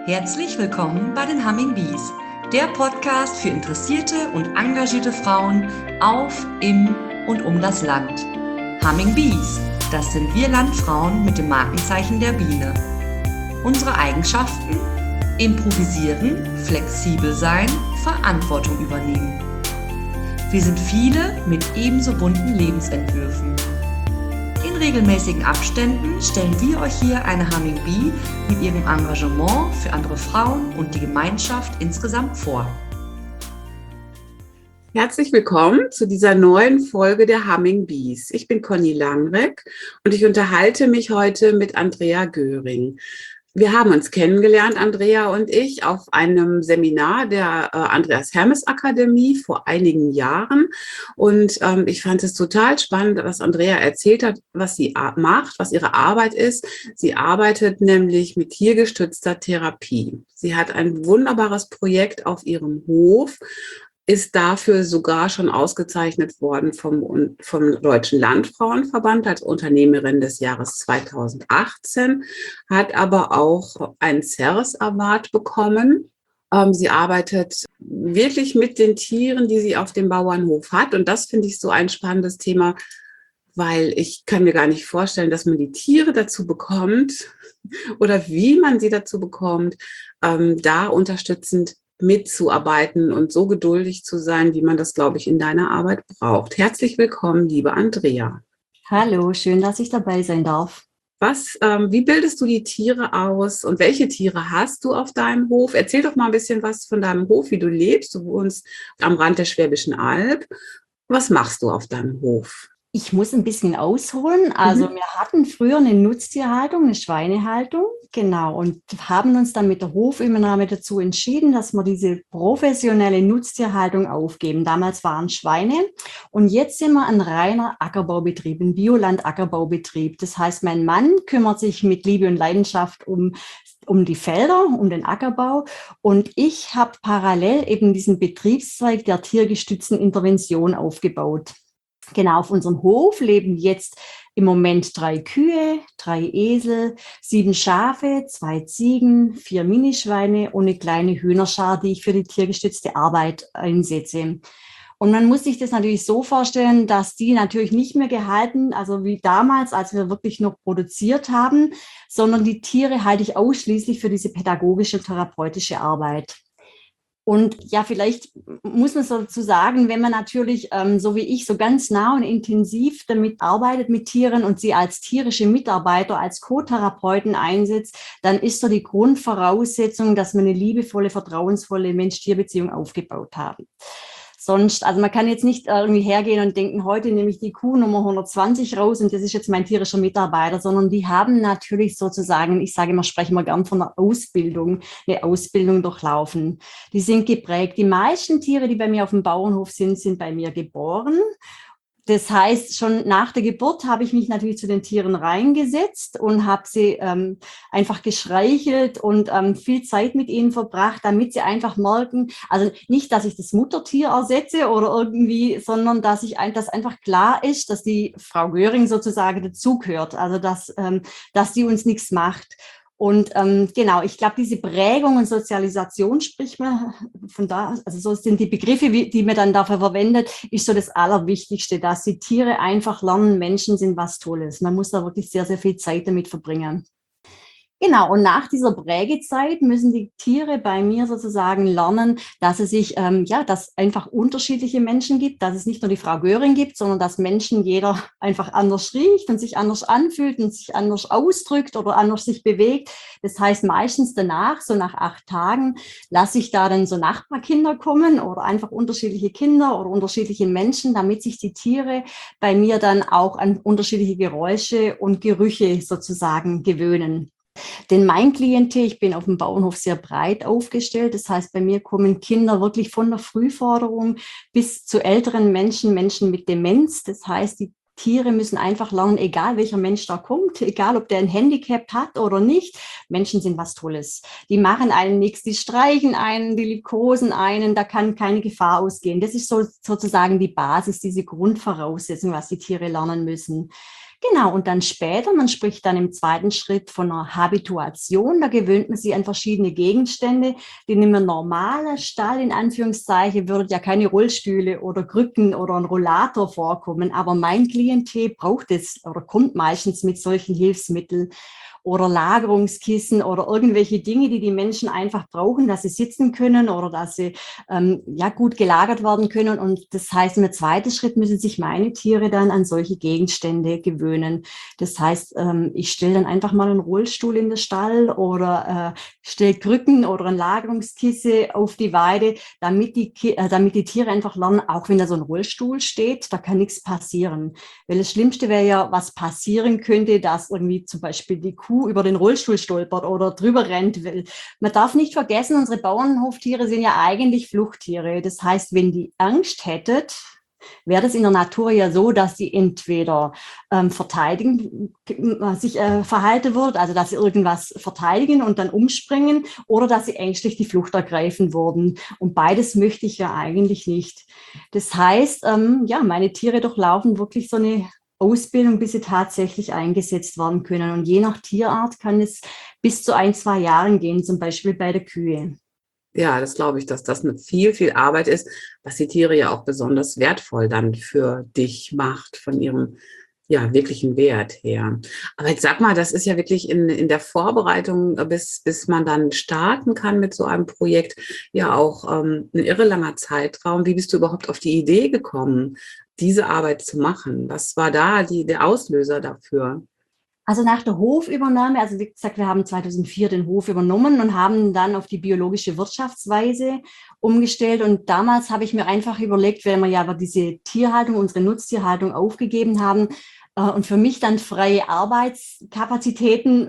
Herzlich willkommen bei den Humming Bees, der Podcast für interessierte und engagierte Frauen auf, im und um das Land. Humming Bees, das sind wir Landfrauen mit dem Markenzeichen der Biene. Unsere Eigenschaften? Improvisieren, flexibel sein, Verantwortung übernehmen. Wir sind viele mit ebenso bunten Lebensentwürfen. In regelmäßigen Abständen stellen wir euch hier eine Humming Bee mit ihrem Engagement für andere Frauen und die Gemeinschaft insgesamt vor. Herzlich willkommen zu dieser neuen Folge der Humming Bees. Ich bin Conny Langreck und ich unterhalte mich heute mit Andrea Göring. Wir haben uns kennengelernt, Andrea und ich, auf einem Seminar der Andreas Hermes Akademie vor einigen Jahren. Und ich fand es total spannend, was Andrea erzählt hat, was sie macht, was ihre Arbeit ist. Sie arbeitet nämlich mit tiergestützter Therapie. Sie hat ein wunderbares Projekt auf ihrem Hof, ist dafür sogar schon ausgezeichnet worden vom Deutschen Landfrauenverband als Unternehmerin des Jahres 2018, hat aber auch einen Ceres Award bekommen. Sie arbeitet wirklich mit den Tieren, die sie auf dem Bauernhof hat. Und das finde ich so ein spannendes Thema, weil ich kann mir gar nicht vorstellen, dass man die Tiere dazu bekommt oder wie man sie dazu bekommt, da unterstützend mitzuarbeiten und so geduldig zu sein, wie man das, glaube ich, in deiner Arbeit braucht. Herzlich willkommen, liebe Andrea. Hallo, schön, dass ich dabei sein darf. Wie bildest du die Tiere aus und welche Tiere hast du auf deinem Hof? Erzähl doch mal ein bisschen was von deinem Hof, wie du lebst. Du wohnst am Rand der Schwäbischen Alb. Was machst du auf deinem Hof? Ich muss ein bisschen ausholen. Also wir hatten früher eine Nutztierhaltung, eine Schweinehaltung, genau, und haben uns dann mit der Hofübernahme dazu entschieden, dass wir diese professionelle Nutztierhaltung aufgeben. Damals waren Schweine und jetzt sind wir ein reiner Ackerbaubetrieb, ein Bioland-Ackerbaubetrieb. Das heißt, mein Mann kümmert sich mit Liebe und Leidenschaft um die Felder, um den Ackerbau. Und ich habe parallel eben diesen Betriebszweig der tiergestützten Intervention aufgebaut. Genau, auf unserem Hof leben jetzt im Moment 3 Kühe, 3 Esel, 7 Schafe, 2 Ziegen, 4 Minischweine und eine kleine Hühnerschar, die ich für die tiergestützte Arbeit einsetze. Und man muss sich das natürlich so vorstellen, dass die natürlich nicht mehr gehalten, also wie damals, als wir wirklich noch produziert haben, sondern die Tiere halte ich ausschließlich für diese pädagogische und therapeutische Arbeit. Und ja, vielleicht muss man so dazu sagen, wenn man natürlich, so wie ich, so ganz nah und intensiv damit arbeitet mit Tieren und sie als tierische Mitarbeiter, als Co-Therapeuten einsetzt, dann ist so die Grundvoraussetzung, dass wir eine liebevolle, vertrauensvolle Mensch-Tier-Beziehung aufgebaut haben. Sonst, also man kann jetzt nicht irgendwie hergehen und denken, heute nehme ich die Kuh Nummer 120 raus und das ist jetzt mein tierischer Mitarbeiter, sondern die haben natürlich sozusagen, ich sage immer, sprechen wir gern von einer Ausbildung, eine Ausbildung durchlaufen. Die sind geprägt. Die meisten Tiere, die bei mir auf dem Bauernhof sind bei mir geboren. Das heißt, schon nach der Geburt habe ich mich natürlich zu den Tieren reingesetzt und habe sie einfach gestreichelt und viel Zeit mit ihnen verbracht, damit sie einfach merken, also nicht, dass ich das Muttertier ersetze oder irgendwie, sondern dass einfach klar ist, dass die Frau Göring sozusagen dazugehört, also dass die uns nichts macht. Und genau, ich glaube, diese Prägung und Sozialisation, spricht man von da, also so sind die Begriffe, die man dann dafür verwendet, ist so das Allerwichtigste, dass die Tiere einfach lernen, Menschen sind was Tolles. Man muss da wirklich sehr, sehr viel Zeit damit verbringen. Genau, und nach dieser Prägezeit müssen die Tiere bei mir sozusagen lernen, dass es sich, dass einfach unterschiedliche Menschen gibt, dass es nicht nur die Frau Göring gibt, sondern dass Menschen jeder einfach anders riecht und sich anders anfühlt und sich anders ausdrückt oder anders sich bewegt. Das heißt, meistens danach, so nach 8 Tagen, lasse ich da dann so Nachbarkinder kommen oder einfach unterschiedliche Kinder oder unterschiedliche Menschen, damit sich die Tiere bei mir dann auch an unterschiedliche Geräusche und Gerüche sozusagen gewöhnen. Denn mein Klientel, ich bin auf dem Bauernhof sehr breit aufgestellt. Das heißt, bei mir kommen Kinder wirklich von der Frühforderung bis zu älteren Menschen, Menschen mit Demenz. Das heißt, die Tiere müssen einfach lernen, egal welcher Mensch da kommt, egal ob der ein Handicap hat oder nicht, Menschen sind was Tolles. Die machen einen nichts, die streichen einen, die liebkosen einen, da kann keine Gefahr ausgehen. Das ist sozusagen die Basis, diese Grundvoraussetzung, was die Tiere lernen müssen. Genau, und dann später, man spricht dann im zweiten Schritt von einer Habituation, da gewöhnt man sich an verschiedene Gegenstände, die in einem normalen Stall, in Anführungszeichen, würden ja keine Rollstühle oder Krücken oder ein Rollator vorkommen, aber mein Klientel braucht es oder kommt meistens mit solchen Hilfsmitteln oder Lagerungskissen oder irgendwelche Dinge, die die Menschen einfach brauchen, dass sie sitzen können oder dass sie gut gelagert werden können. Und das heißt, im zweiten Schritt müssen sich meine Tiere dann an solche Gegenstände gewöhnen. Das heißt, ich stelle dann einfach mal einen Rollstuhl in den Stall oder stelle Krücken oder ein Lagerungskissen auf die Weide, damit die Tiere einfach lernen, auch wenn da so ein Rollstuhl steht, da kann nichts passieren. Weil das Schlimmste wäre ja, was passieren könnte, dass irgendwie zum Beispiel die Kuh über den Rollstuhl stolpert oder drüber rennt. Man darf nicht vergessen, unsere Bauernhoftiere sind ja eigentlich Fluchttiere. Das heißt, wenn die Angst hättet, wäre das in der Natur ja so, dass sie entweder verhalten würden, also dass sie irgendwas verteidigen und dann umspringen, oder dass sie ängstlich die Flucht ergreifen würden. Und beides möchte ich ja eigentlich nicht. Das heißt, meine Tiere durchlaufen wirklich so eine Ausbildung, bis sie tatsächlich eingesetzt werden können. Und je nach Tierart kann es bis zu 1-2 Jahren gehen, zum Beispiel bei der Kühe. Ja, das glaube ich, dass das eine viel, viel Arbeit ist, was die Tiere ja auch besonders wertvoll dann für dich macht, von ihrem wirklichen Wert her. Aber jetzt sag mal, das ist ja wirklich in der Vorbereitung, bis man dann starten kann mit so einem Projekt, ja auch ein irre langer Zeitraum. Wie bist du überhaupt auf die Idee gekommen, diese Arbeit zu machen? Was war da der Auslöser dafür? Also nach der Hofübernahme, also wie gesagt, wir haben 2004 den Hof übernommen und haben dann auf die biologische Wirtschaftsweise umgestellt. Und damals habe ich mir einfach überlegt, wenn wir ja aber diese Tierhaltung, unsere Nutztierhaltung aufgegeben haben und für mich dann freie Arbeitskapazitäten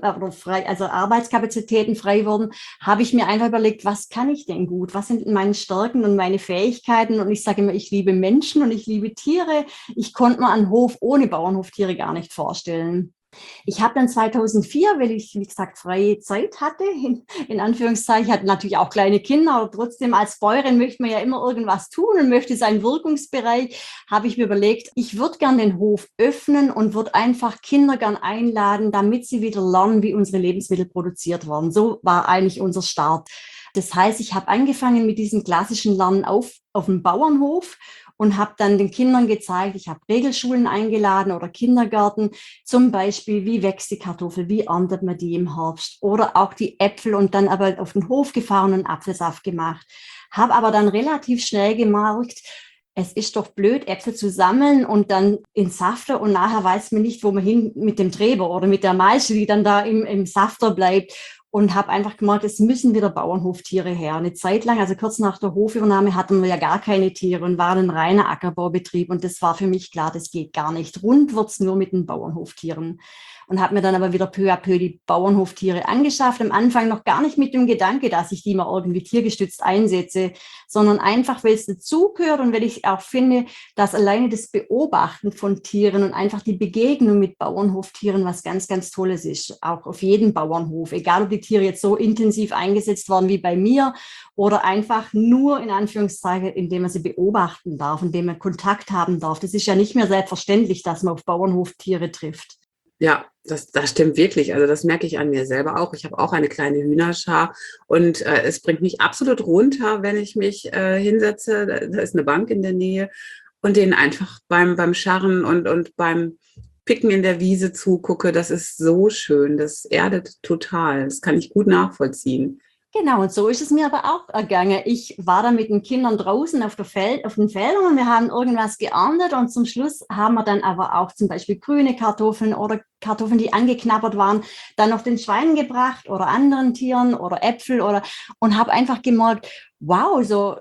frei wurden, habe ich mir einfach überlegt, was kann ich denn gut? Was sind meine Stärken und meine Fähigkeiten? Und ich sage immer, ich liebe Menschen und ich liebe Tiere. Ich konnte mir einen Hof ohne Bauernhoftiere gar nicht vorstellen. Ich habe dann 2004, weil ich, wie gesagt, freie Zeit hatte, in Anführungszeichen, hatte natürlich auch kleine Kinder, aber trotzdem als Bäuerin möchte man ja immer irgendwas tun und möchte seinen Wirkungsbereich, habe ich mir überlegt, ich würde gern den Hof öffnen und würde einfach Kinder gern einladen, damit sie wieder lernen, wie unsere Lebensmittel produziert werden. So war eigentlich unser Start. Das heißt, ich habe angefangen mit diesem klassischen Lernen auf dem Bauernhof und habe dann den Kindern gezeigt, ich habe Regelschulen eingeladen oder Kindergärten, zum Beispiel, wie wächst die Kartoffel, wie erntet man die im Herbst oder auch die Äpfel und dann aber auf den Hof gefahren und Apfelsaft gemacht. Habe aber dann relativ schnell gemerkt, es ist doch blöd, Äpfel zu sammeln und dann in Safter und nachher weiß man nicht, wo man hin mit dem Treber oder mit der Maische, die dann da im Safter bleibt. Und habe einfach gemerkt, es müssen wieder Bauernhoftiere her. Eine Zeit lang, also kurz nach der Hofübernahme, hatten wir ja gar keine Tiere und waren ein reiner Ackerbaubetrieb. Und das war für mich klar, das geht gar nicht. Rund wird's nur mit den Bauernhoftieren. Und habe mir dann aber wieder peu à peu die Bauernhoftiere angeschafft. Am Anfang noch gar nicht mit dem Gedanke, dass ich die mal irgendwie tiergestützt einsetze, sondern einfach, weil es dazugehört und weil ich auch finde, dass alleine das Beobachten von Tieren und einfach die Begegnung mit Bauernhoftieren was ganz, ganz Tolles ist. Auch auf jedem Bauernhof, egal ob die Tiere jetzt so intensiv eingesetzt werden wie bei mir oder einfach nur in Anführungszeichen, indem man sie beobachten darf, indem man Kontakt haben darf. Das ist ja nicht mehr selbstverständlich, dass man auf Bauernhoftiere trifft. Ja, das stimmt wirklich. Also das merke ich an mir selber auch. Ich habe auch eine kleine Hühnerschar und es bringt mich absolut runter, wenn ich mich hinsetze. Da ist eine Bank in der Nähe und denen einfach beim Scharren und beim Picken in der Wiese zugucke. Das ist so schön. Das erdet total. Das kann ich gut nachvollziehen. Genau, und so ist es mir aber auch ergangen. Ich war da mit den Kindern draußen auf den Feldern und wir haben irgendwas geerntet und zum Schluss haben wir dann aber auch zum Beispiel grüne Kartoffeln oder Kartoffeln, die angeknabbert waren, dann noch den Schweinen gebracht oder anderen Tieren oder Äpfel und habe einfach gemerkt, wow, so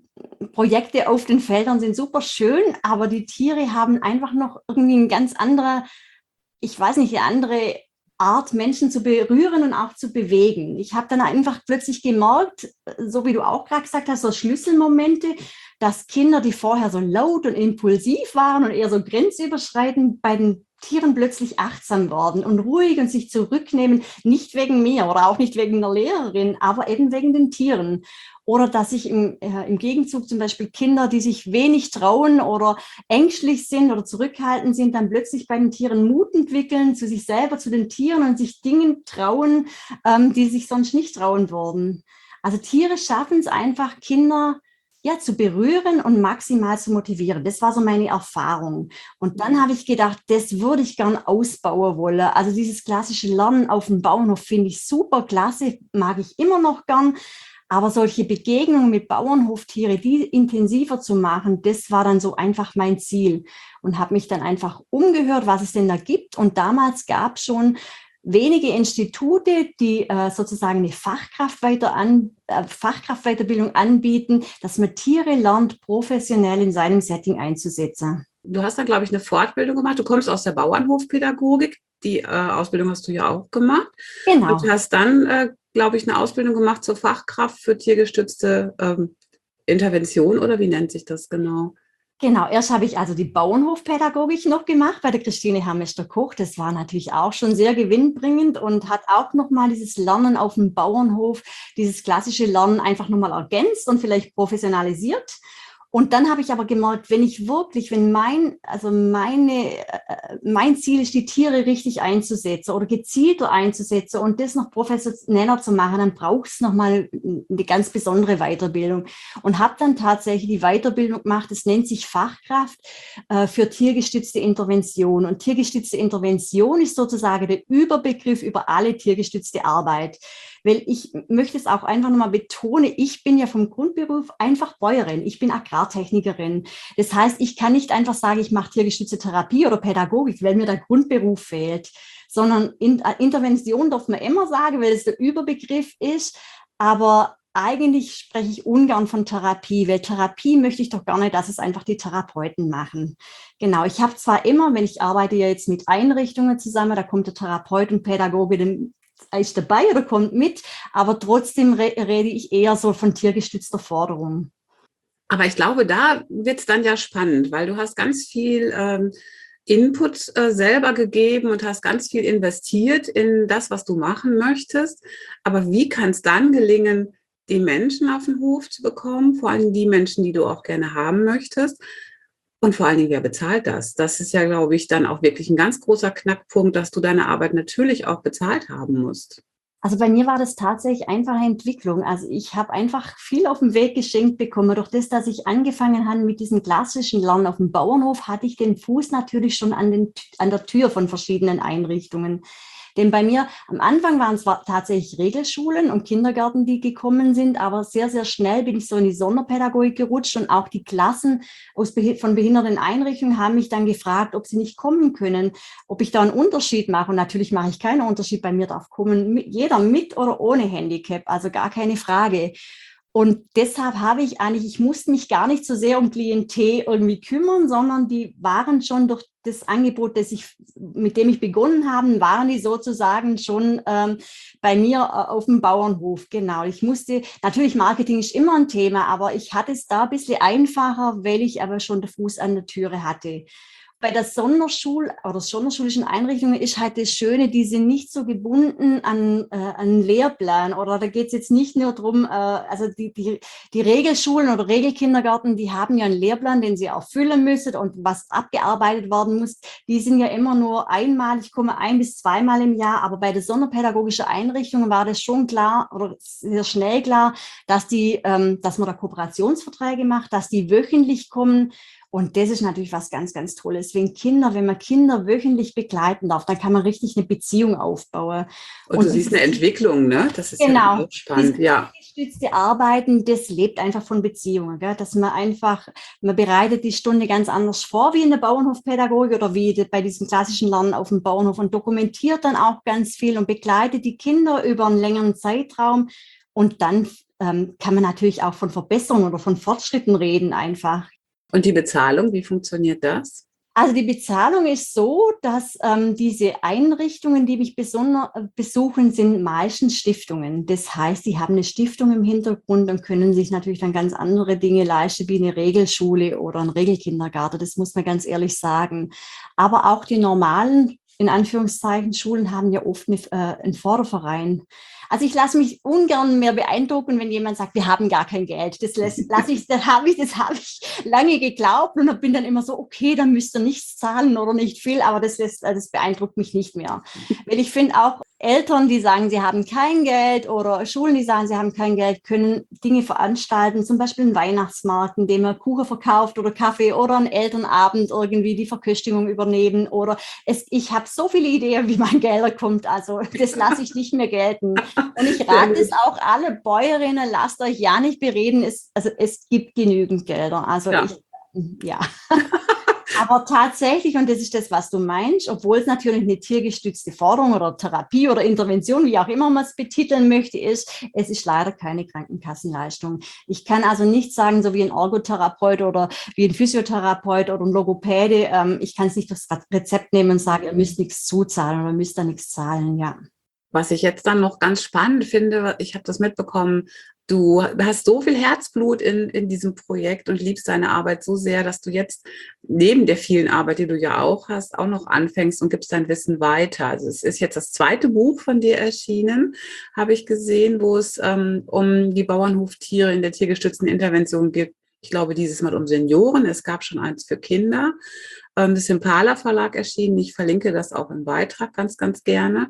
Projekte auf den Feldern sind super schön, aber die Tiere haben einfach noch irgendwie ein ganz anderer, ich weiß nicht, eine andere Art, Menschen zu berühren und auch zu bewegen. Ich habe dann einfach plötzlich gemerkt, so wie du auch gerade gesagt hast, so Schlüsselmomente, dass Kinder, die vorher so laut und impulsiv waren und eher so grenzüberschreitend, bei den Tieren plötzlich achtsam werden und ruhig und sich zurücknehmen, nicht wegen mir oder auch nicht wegen einer Lehrerin, aber eben wegen den Tieren. Oder dass ich im Gegenzug zum Beispiel Kinder, die sich wenig trauen oder ängstlich sind oder zurückhaltend sind, dann plötzlich bei den Tieren Mut entwickeln, zu sich selber, zu den Tieren und sich Dingen trauen, die sich sonst nicht trauen würden. Also Tiere schaffen es einfach, Kinder zu berühren und maximal zu motivieren. Das war so meine Erfahrung. Und dann habe ich gedacht, das würde ich gern ausbauen wollen. Also dieses klassische Lernen auf dem Bauernhof finde ich super klasse, mag ich immer noch gern. Aber solche Begegnungen mit Bauernhoftiere, die intensiver zu machen, das war dann so einfach mein Ziel. Und habe mich dann einfach umgehört, was es denn da gibt. Und damals gab es schon wenige Institute, die sozusagen eine Fachkraftweiterbildung anbieten, dass man Tiere lernt, professionell in seinem Setting einzusetzen. Du hast da, glaube ich, eine Fortbildung gemacht. Du kommst aus der Bauernhofpädagogik. Die Ausbildung hast du ja auch gemacht. Genau. Und hast dann, glaube ich, eine Ausbildung gemacht zur Fachkraft für tiergestützte Intervention, oder wie nennt sich das genau? Genau, erst habe ich also die Bauernhofpädagogik noch gemacht bei der Christine Hamester-Koch. Das war natürlich auch schon sehr gewinnbringend und hat auch nochmal dieses Lernen auf dem Bauernhof, dieses klassische Lernen einfach nochmal ergänzt und vielleicht professionalisiert. Und dann habe ich aber gemerkt, wenn mein Ziel ist, die Tiere richtig einzusetzen oder gezielter einzusetzen und das noch professioneller zu machen, dann braucht es nochmal eine ganz besondere Weiterbildung. Und habe dann tatsächlich die Weiterbildung gemacht, das nennt sich Fachkraft für tiergestützte Intervention. Und tiergestützte Intervention ist sozusagen der Überbegriff über alle tiergestützte Arbeit. Weil ich möchte es auch einfach nochmal betonen, ich bin ja vom Grundberuf einfach Bäuerin, ich bin Agrartechnikerin. Das heißt, ich kann nicht einfach sagen, ich mache tiergestützte Therapie oder Pädagogik, weil mir der Grundberuf fehlt, sondern Intervention darf man immer sagen, weil es der Überbegriff ist, aber eigentlich spreche ich ungern von Therapie, weil Therapie möchte ich doch gar nicht, dass es einfach die Therapeuten machen. Genau, ich habe zwar immer, wenn ich arbeite ja jetzt mit Einrichtungen zusammen, da kommt der Therapeut und Pädagoge, ist dabei oder kommt mit, aber trotzdem rede ich eher so von tiergestützter Forderung. Aber ich glaube, da wird es dann ja spannend, weil du hast ganz viel Input selber gegeben und hast ganz viel investiert in das, was du machen möchtest. Aber wie kann es dann gelingen, die Menschen auf den Hof zu bekommen, vor allem die Menschen, die du auch gerne haben möchtest? Und vor allen Dingen, wer bezahlt das? Das ist ja, glaube ich, dann auch wirklich ein ganz großer Knackpunkt, dass du deine Arbeit natürlich auch bezahlt haben musst. Also bei mir war das tatsächlich einfache Entwicklung. Also ich habe einfach viel auf dem Weg geschenkt bekommen. Durch das, dass ich angefangen habe mit diesem klassischen Lernen auf dem Bauernhof, hatte ich den Fuß natürlich schon an der Tür von verschiedenen Einrichtungen. Denn bei mir am Anfang waren es tatsächlich Regelschulen und Kindergärten, die gekommen sind, aber sehr, sehr schnell bin ich so in die Sonderpädagogik gerutscht und auch die Klassen von behinderten Einrichtungen haben mich dann gefragt, ob sie nicht kommen können, ob ich da einen Unterschied mache. Und natürlich mache ich keinen Unterschied. Bei mir darf kommen jeder mit oder ohne Handicap, also gar keine Frage. Und deshalb ich musste mich gar nicht so sehr um Klientel irgendwie kümmern, sondern die waren schon durch das Angebot, mit dem ich begonnen habe, waren die sozusagen schon bei mir auf dem Bauernhof. Genau. Natürlich Marketing ist immer ein Thema, aber ich hatte es da ein bisschen einfacher, weil ich aber schon den Fuß an der Türe hatte. Bei der sonderschulischen Einrichtungen ist halt das Schöne, die sind nicht so gebunden an einen Lehrplan oder da geht es jetzt nicht nur darum, also die Regelschulen oder Regelkindergärten, die haben ja einen Lehrplan, den sie erfüllen müssen und was abgearbeitet werden muss, die sind ja immer nur einmal, ich komme 1- bis 2-mal im Jahr, aber bei der sonderpädagogischen Einrichtungen war das schon klar oder sehr schnell klar, dass man da Kooperationsverträge macht, dass die wöchentlich kommen. Und das ist natürlich was ganz, ganz Tolles. Wenn man Kinder wöchentlich begleiten darf, dann kann man richtig eine Beziehung aufbauen. Und du siehst eine Entwicklung, ne? Das ist ja auch spannend, ja. Gestützte Arbeiten, das lebt einfach von Beziehungen, gell? Dass man bereitet die Stunde ganz anders vor wie in der Bauernhofpädagogik oder wie bei diesem klassischen Lernen auf dem Bauernhof und dokumentiert dann auch ganz viel und begleitet die Kinder über einen längeren Zeitraum. Und dann kann man natürlich auch von Verbesserungen oder von Fortschritten reden einfach. Und die Bezahlung, wie funktioniert das? Also die Bezahlung ist so, dass diese Einrichtungen, die mich besuchen, sind meistens Stiftungen. Das heißt, die haben eine Stiftung im Hintergrund und können sich natürlich dann ganz andere Dinge leisten, wie eine Regelschule oder ein Regelkindergarten. Das muss man ganz ehrlich sagen. Aber auch die normalen, in Anführungszeichen, Schulen haben ja oft einen Förderverein. Also ich lasse mich ungern mehr beeindrucken, wenn jemand sagt, wir haben gar kein Geld. Das habe ich lange geglaubt und bin dann immer so, okay, dann müsst ihr nichts zahlen oder nicht viel, aber das beeindruckt mich nicht mehr. Weil ich finde auch, Eltern, die sagen, sie haben kein Geld oder Schulen, die sagen, sie haben kein Geld, können Dinge veranstalten, zum Beispiel einen Weihnachtsmarkt, in dem man Kuchen verkauft oder Kaffee oder einen Elternabend irgendwie die Verköstigung übernehmen oder ich habe so viele Ideen, wie man Gelder kommt, also das lasse ich nicht mehr gelten. Und ich rate es auch alle Bäuerinnen, lasst euch ja nicht bereden, es gibt genügend Gelder, also ja. Aber tatsächlich, und das ist das, was du meinst, obwohl es natürlich eine tiergestützte Forderung oder Therapie oder Intervention, wie auch immer man es betiteln möchte, ist, es ist leider keine Krankenkassenleistung. Ich kann also nicht sagen, so wie ein Ergotherapeut oder wie ein Physiotherapeut oder ein Logopäde, ich kann es nicht aufs Rezept nehmen und sagen, ihr müsst nichts zuzahlen oder müsst da nichts zahlen, ja. Was ich jetzt dann noch ganz spannend finde, ich habe das mitbekommen, du hast so viel Herzblut in diesem Projekt und liebst deine Arbeit so sehr, dass du jetzt neben der vielen Arbeit, die du ja auch hast, auch noch anfängst und gibst dein Wissen weiter. Also es ist jetzt das 2. Buch von dir erschienen, habe ich gesehen, wo es um die Bauernhoftiere in der tiergestützten Intervention geht. Ich glaube, dieses Mal um Senioren. Es gab schon eins für Kinder. Das ist im Impala Verlag erschienen. Ich verlinke das auch im Beitrag ganz, ganz gerne.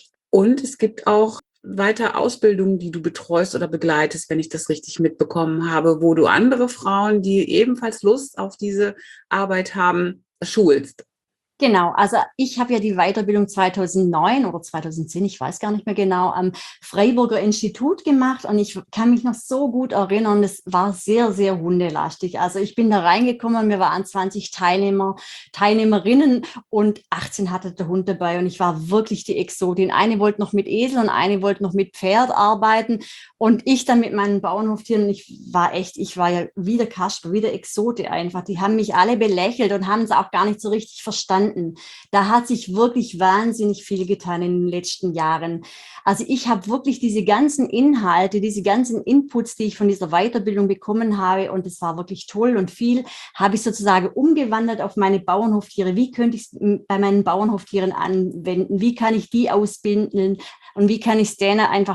Und es gibt auch weiter Ausbildungen, die du betreust oder begleitest, wenn ich das richtig mitbekommen habe, wo du andere Frauen, die ebenfalls Lust auf diese Arbeit haben, schulst. Genau, also ich habe ja die Weiterbildung 2009 oder 2010, ich weiß gar nicht mehr genau, am Freiburger Institut gemacht und ich kann mich noch so gut erinnern, es war sehr, sehr hundelastig. Also ich bin da reingekommen, wir waren 20 Teilnehmerinnen und 18 hatte der Hund dabei und ich war wirklich die Exotin. Eine wollte noch mit Esel und eine wollte noch mit Pferd arbeiten und ich dann mit meinen Bauernhoftieren. Ich war ja wie der Kasper, wie der Exote einfach. Die haben mich alle belächelt und haben es auch gar nicht so richtig verstanden. Da hat sich wirklich wahnsinnig viel getan in den letzten Jahren. Also ich habe wirklich diese ganzen Inhalte, diese ganzen Inputs, die ich von dieser Weiterbildung bekommen habe, und es war wirklich toll und viel, habe ich sozusagen umgewandelt auf meine Bauernhoftiere. Wie könnte ich es bei meinen Bauernhoftieren anwenden? Wie kann ich die ausbilden? Und wie kann ich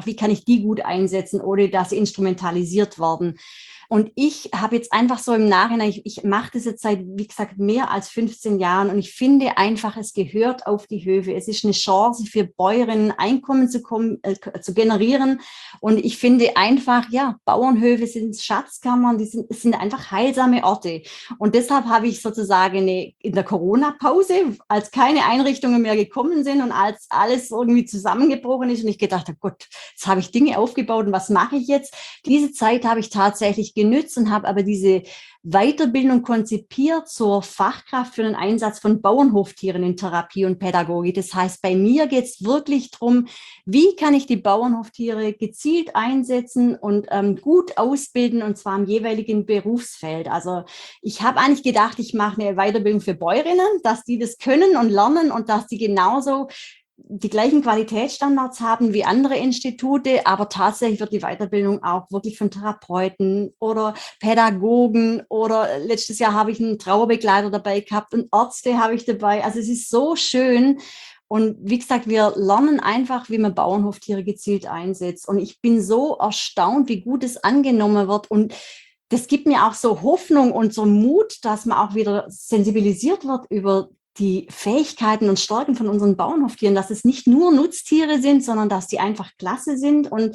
die gut einsetzen, ohne dass sie instrumentalisiert werden? Und ich habe jetzt einfach so im Nachhinein, ich mache das jetzt seit, wie gesagt, mehr als 15 Jahren und ich finde einfach, es gehört auf die Höfe. Es ist eine Chance für Bäuerinnen, Einkommen zu generieren. Und ich finde einfach, ja, Bauernhöfe sind Schatzkammern, es sind einfach heilsame Orte. Und deshalb habe ich sozusagen in der Corona-Pause, als keine Einrichtungen mehr gekommen sind und als alles irgendwie zusammengebrochen ist und ich gedacht habe, Gott, jetzt habe ich Dinge aufgebaut und was mache ich jetzt? Diese Zeit habe ich tatsächlich genützt und habe aber diese Weiterbildung konzipiert zur Fachkraft für den Einsatz von Bauernhoftieren in Therapie und Pädagogik. Das heißt, bei mir geht es wirklich darum, wie kann ich die Bauernhoftiere gezielt einsetzen und gut ausbilden, und zwar im jeweiligen Berufsfeld. Also ich habe eigentlich gedacht, ich mache eine Weiterbildung für Bäuerinnen, dass die das können und lernen und dass die genauso die gleichen Qualitätsstandards haben wie andere Institute, aber tatsächlich wird die Weiterbildung auch wirklich von Therapeuten oder Pädagogen oder letztes Jahr habe ich einen Trauerbegleiter dabei gehabt und Ärzte habe ich dabei. Also es ist so schön. Und wie gesagt, wir lernen einfach, wie man Bauernhoftiere gezielt einsetzt. Und ich bin so erstaunt, wie gut es angenommen wird. Und das gibt mir auch so Hoffnung und so Mut, dass man auch wieder sensibilisiert wird über die Fähigkeiten und Stärken von unseren Bauernhoftieren, dass es nicht nur Nutztiere sind, sondern dass die einfach klasse sind. Und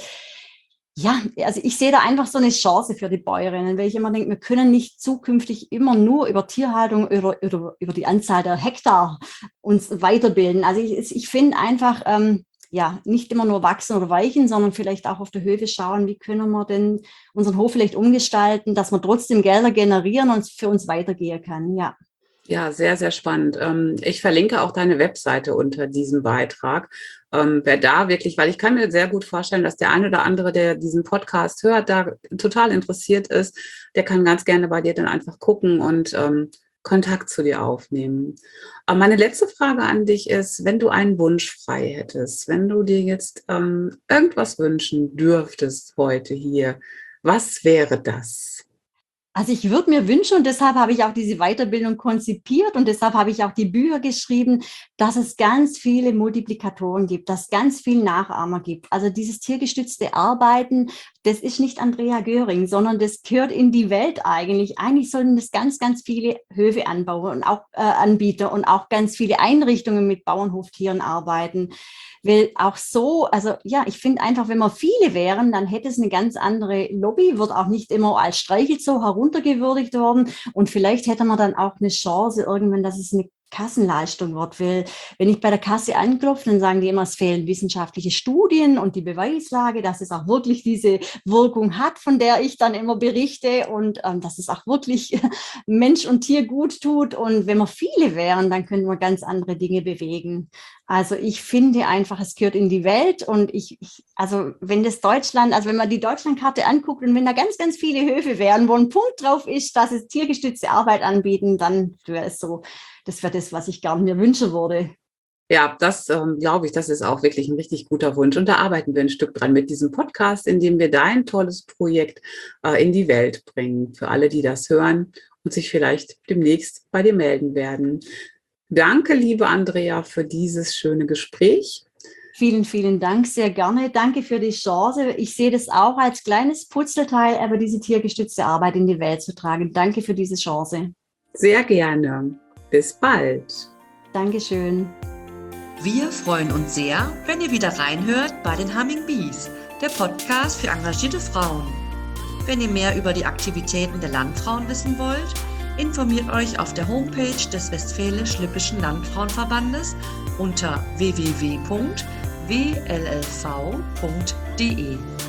ja, also ich sehe da einfach so eine Chance für die Bäuerinnen, weil ich immer denke, wir können nicht zukünftig immer nur über Tierhaltung oder über die Anzahl der Hektar uns weiterbilden. Also ich finde einfach, nicht immer nur wachsen oder weichen, sondern vielleicht auch auf der Höfe schauen, wie können wir denn unseren Hof vielleicht umgestalten, dass wir trotzdem Gelder generieren und für uns weitergehen kann, ja. Ja, sehr, sehr spannend. Ich verlinke auch deine Webseite unter diesem Beitrag. Wer da wirklich, weil ich kann mir sehr gut vorstellen, dass der eine oder andere, der diesen Podcast hört, da total interessiert ist, der kann ganz gerne bei dir dann einfach gucken und Kontakt zu dir aufnehmen. Aber meine letzte Frage an dich ist, wenn du einen Wunsch frei hättest, wenn du dir jetzt irgendwas wünschen dürftest heute hier, was wäre das? Also ich würde mir wünschen, und deshalb habe ich auch diese Weiterbildung konzipiert und deshalb habe ich auch die Bücher geschrieben, dass es ganz viele Multiplikatoren gibt, dass es ganz viele Nachahmer gibt. Also dieses tiergestützte Arbeiten, das ist nicht Andrea Göring, sondern das gehört in die Welt eigentlich. Eigentlich sollten das ganz, ganz viele Höfe anbauen und auch Anbieter und auch ganz viele Einrichtungen mit Bauernhoftieren arbeiten. Weil auch so, also ja, ich finde einfach, wenn wir viele wären, dann hätte es eine ganz andere Lobby, wird auch nicht immer als Streichelzoo heruntergewürdigt worden und vielleicht hätte man dann auch eine Chance irgendwann, dass es eine Kassenleistung wird, weil wenn ich bei der Kasse anklopfe, dann sagen die immer, es fehlen wissenschaftliche Studien und die Beweislage, dass es auch wirklich diese Wirkung hat, von der ich dann immer berichte und dass es auch wirklich Mensch und Tier gut tut. Und wenn wir viele wären, dann könnten wir ganz andere Dinge bewegen. Also ich finde einfach, es gehört in die Welt und also wenn das Deutschland, also wenn man die Deutschlandkarte anguckt und wenn da ganz, ganz viele Höfe wären, wo ein Punkt drauf ist, dass es tiergestützte Arbeit anbieten, dann wäre es so. Das wäre das, was ich gerne mir wünschen würde. Ja, das glaube ich, das ist auch wirklich ein richtig guter Wunsch. Und da arbeiten wir ein Stück dran mit diesem Podcast, in dem wir dein tolles Projekt in die Welt bringen. Für alle, die das hören und sich vielleicht demnächst bei dir melden werden. Danke, liebe Andrea, für dieses schöne Gespräch. Vielen, vielen Dank, sehr gerne. Danke für die Chance. Ich sehe das auch als kleines Puzzleteil, aber diese tiergestützte Arbeit in die Welt zu tragen. Danke für diese Chance. Sehr gerne. Bis bald. Dankeschön. Wir freuen uns sehr, wenn ihr wieder reinhört bei den Humming Bees, der Podcast für engagierte Frauen. Wenn ihr mehr über die Aktivitäten der Landfrauen wissen wollt, informiert euch auf der Homepage des Westfälisch-Lippischen Landfrauenverbandes unter www.wllv.de.